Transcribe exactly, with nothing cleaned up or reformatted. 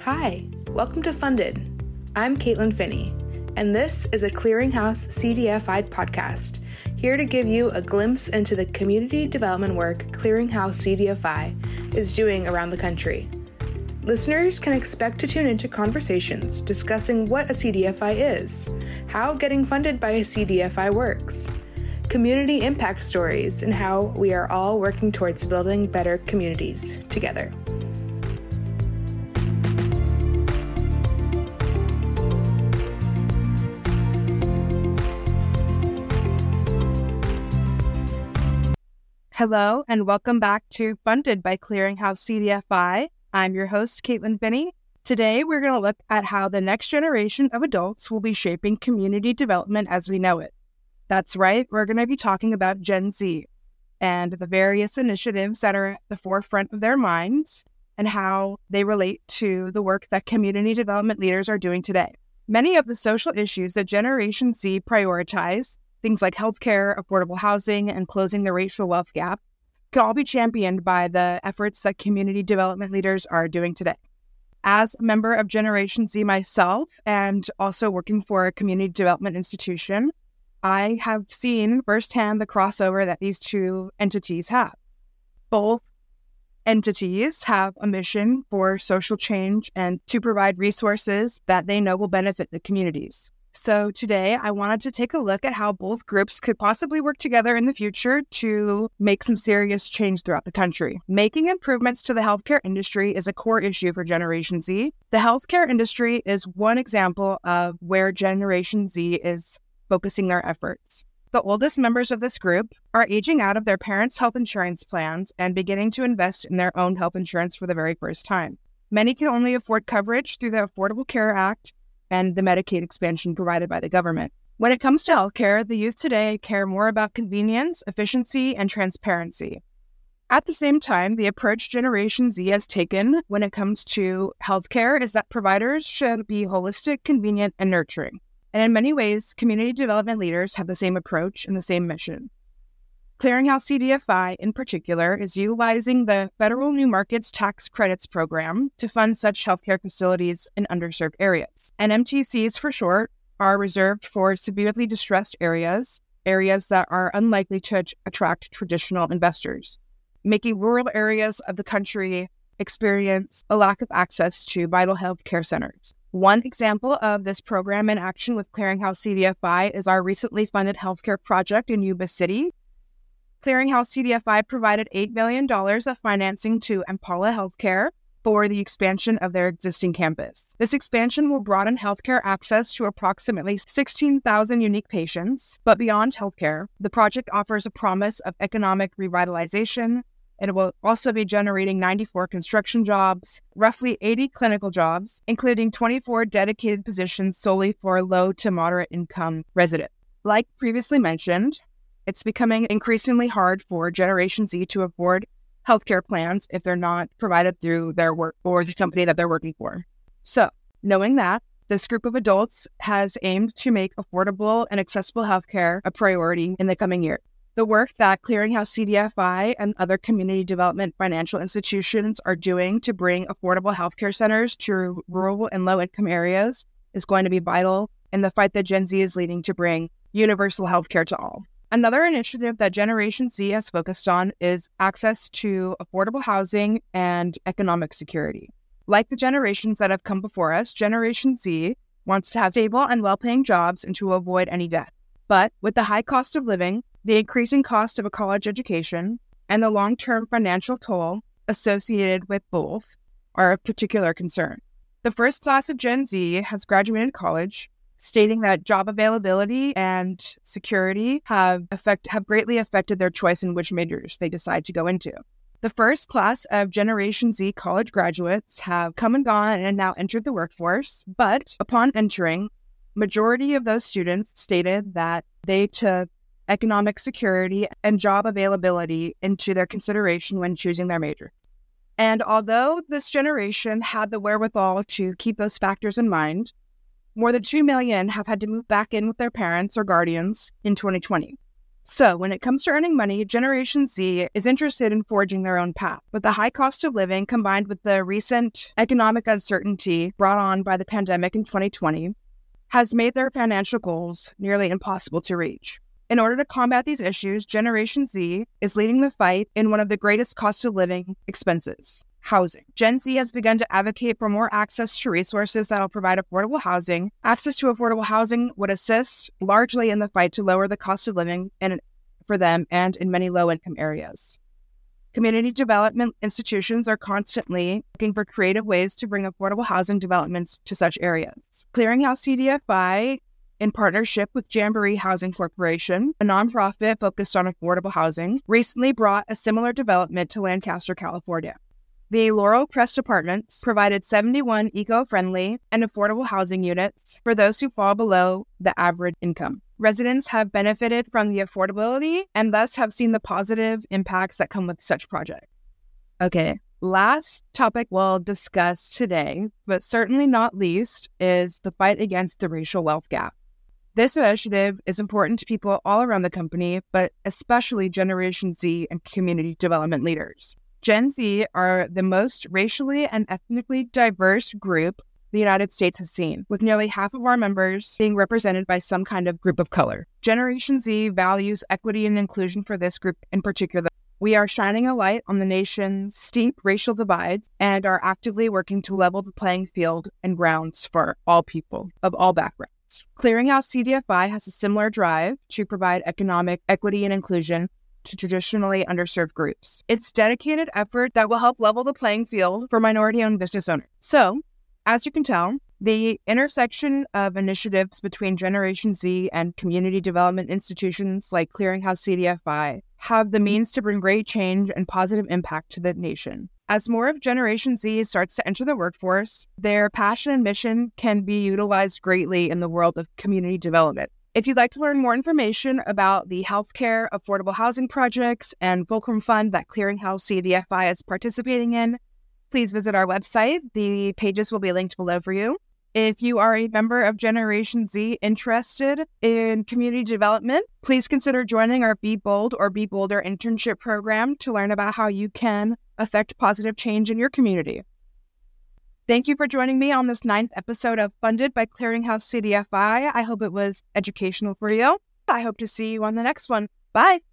Hi, welcome to Funded. I'm Caitlin Finney, and this is a Clearinghouse C D F I podcast, here to give you a glimpse into the community development work Clearinghouse C D F I is doing around the country. Listeners can expect to tune into conversations discussing what a C D F I is, how getting funded by a C D F I works, community impact stories, and how we are all working towards building better communities together. Hello, and welcome back to Funded by Clearinghouse C D F I. I'm your host, Caitlin Finney. Today, we're going to look at how the next generation of adults will be shaping community development as we know it. That's right, we're going to be talking about Gen Z and the various initiatives that are at the forefront of their minds and how they relate to the work that community development leaders are doing today. Many of the social issues that Generation Z prioritize, things like healthcare, affordable housing, and closing the racial wealth gap, can all be championed by the efforts that community development leaders are doing today. As a member of Generation Z myself, and also working for a community development institution, I have seen firsthand the crossover that these two entities have. Both entities have a mission for social change and to provide resources that they know will benefit the communities. So today, I wanted to take a look at how both groups could possibly work together in the future to make some serious change throughout the country. Making improvements to the healthcare industry is a core issue for Generation Z. The healthcare industry is one example of where Generation Z is focusing their efforts. The oldest members of this group are aging out of their parents' health insurance plans and beginning to invest in their own health insurance for the very first time. Many can only afford coverage through the Affordable Care Act and the Medicaid expansion provided by the government. When it comes to healthcare, the youth today care more about convenience, efficiency, and transparency. At the same time, the approach Generation Z has taken when it comes to healthcare is that providers should be holistic, convenient, and nurturing. And in many ways, community development leaders have the same approach and the same mission. Clearinghouse C D F I, in particular, is utilizing the Federal New Markets Tax Credits Program to fund such healthcare facilities in underserved areas. And M T Cs, for short, are reserved for severely distressed areas, areas that are unlikely to attract traditional investors, making rural areas of the country experience a lack of access to vital healthcare centers. One example of this program in action with Clearinghouse C D F I is our recently funded healthcare project in Yuba City. Clearinghouse C D F I provided eight million dollars of financing to Impala Healthcare for the expansion of their existing campus. This expansion will broaden healthcare access to approximately sixteen thousand unique patients. But beyond healthcare, the project offers a promise of economic revitalization, and it will also be generating ninety-four construction jobs, roughly eighty clinical jobs, including twenty-four dedicated positions solely for low to moderate income residents. Like previously mentioned, it's becoming increasingly hard for Generation Z to afford healthcare plans if they're not provided through their work or the company that they're working for. So, knowing that, this group of adults has aimed to make affordable and accessible healthcare a priority in the coming year. The work that Clearinghouse C D F I and other community development financial institutions are doing to bring affordable healthcare centers to rural and low-income areas is going to be vital in the fight that Gen Z is leading to bring universal healthcare to all. Another initiative that Generation Z has focused on is access to affordable housing and economic security. Like the generations that have come before us, Generation Z wants to have stable and well-paying jobs and to avoid any debt. But with the high cost of living, the increasing cost of a college education, and the long-term financial toll associated with both are of particular concern. The first class of Gen Z has graduated college, stating that job availability and security have affect, have greatly affected their choice in which majors they decide to go into. The first class of Generation Z college graduates have come and gone and now entered the workforce, but upon entering, majority of those students stated that they took economic security and job availability into their consideration when choosing their major. And although this generation had the wherewithal to keep those factors in mind, more than two million have had to move back in with their parents or guardians in twenty twenty. So when it comes to earning money, Generation Z is interested in forging their own path. But the high cost of living, combined with the recent economic uncertainty brought on by the pandemic in twenty twenty, has made their financial goals nearly impossible to reach. In order to combat these issues, Generation Z is leading the fight in one of the greatest cost of living expenses, housing. Gen Z has begun to advocate for more access to resources that will provide affordable housing. Access to affordable housing would assist largely in the fight to lower the cost of living and for them and in many low-income areas. Community development institutions are constantly looking for creative ways to bring affordable housing developments to such areas. Clearinghouse C D F I, in partnership with Jamboree Housing Corporation, a nonprofit focused on affordable housing, recently brought a similar development to Lancaster, California. The Laurel Crest Apartments provided seventy-one eco-friendly and affordable housing units for those who fall below the average income. Residents have benefited from the affordability and thus have seen the positive impacts that come with such projects. Okay, last topic we'll discuss today, but certainly not least, is the fight against the racial wealth gap. This initiative is important to people all around the company, but especially Generation Z and community development leaders. Gen Z are the most racially and ethnically diverse group the United States has seen, with nearly half of our members being represented by some kind of group of color. Generation Z values equity and inclusion for this group in particular. We are shining a light on the nation's steep racial divides and are actively working to level the playing field and grounds for all people of all backgrounds. Clearinghouse C D F I has a similar drive to provide economic equity and inclusion to traditionally underserved groups. It's dedicated effort that will help level the playing field for minority-owned business owners. So, as you can tell, the intersection of initiatives between Generation Z and community development institutions like Clearinghouse C D F I have the means to bring great change and positive impact to the nation. As more of Generation Z starts to enter the workforce, their passion and mission can be utilized greatly in the world of community development. If you'd like to learn more information about the healthcare affordable housing projects and Fulcrum Fund that Clearinghouse C D F I is participating in, please visit our website. The pages will be linked below for you. If you are a member of Generation Z interested in community development, please consider joining our Be Bold or Be Bolder internship program to learn about how you can affect positive change in your community. Thank you for joining me on this ninth episode of Funded by Clearinghouse C D F I. I hope it was educational for you. I hope to see you on the next one. Bye.